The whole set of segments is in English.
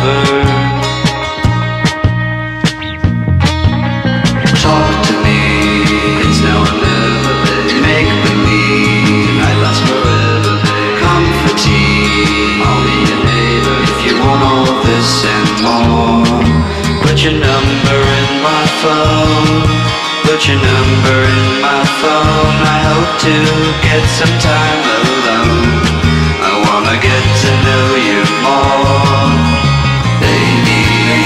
discover. Talk to me, it's now or never, babe. Make believe, tonight lasts forever, babe. Come for tea, I'll be your neighbor. If you want all this and more, put your number in my phone. Put your number in my phone. I hope to get some time alone. I wanna get to know you more, baby.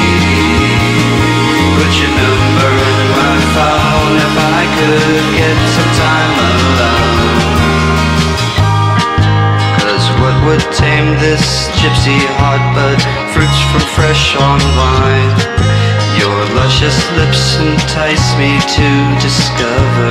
Put your number in my phone. If I could get some time alone. 'Cause what would tame this gypsy heart but fruits from fresh on vine? Your luscious lips entice me to discover.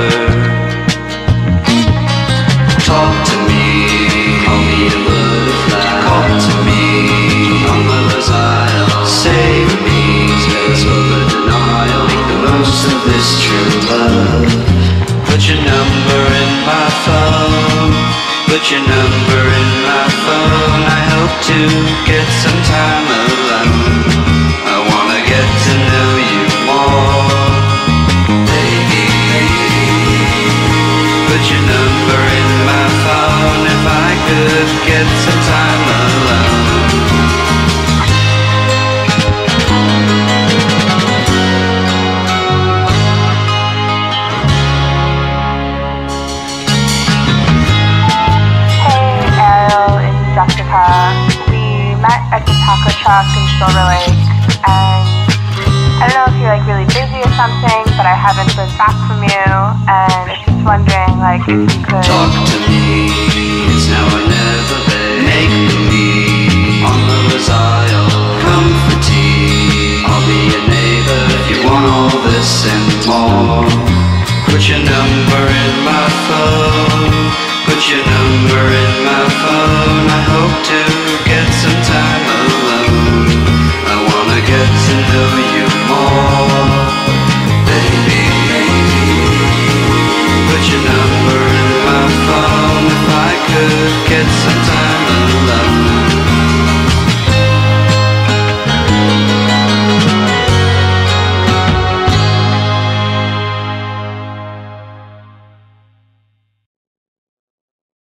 Talk to me, call me a butterfly. Call to me, on my desire. Save me, space over denial. Make the most of this true love. Put your number in my phone. Put your number in my phone. I hope to get some time alone. I wanna get to know you more, baby. Put your number in my phone. If I could get some time alone. Hey Ariel, it's Jessica. We met at the taco truck in Silver Lake, and I don't know if you're like really busy or something, but I haven't heard back from you, and I'm just wondering like if you could Talk to me, it's now or never, babe. Make believe, on the desire. Come for tea, I'll be your neighbor. If you want all this and more, put your number in my phone. Put your number in my phone. I hope to get some time alone. I wanna get to know you more, baby. Put your number in my phone. If I could get some time alone.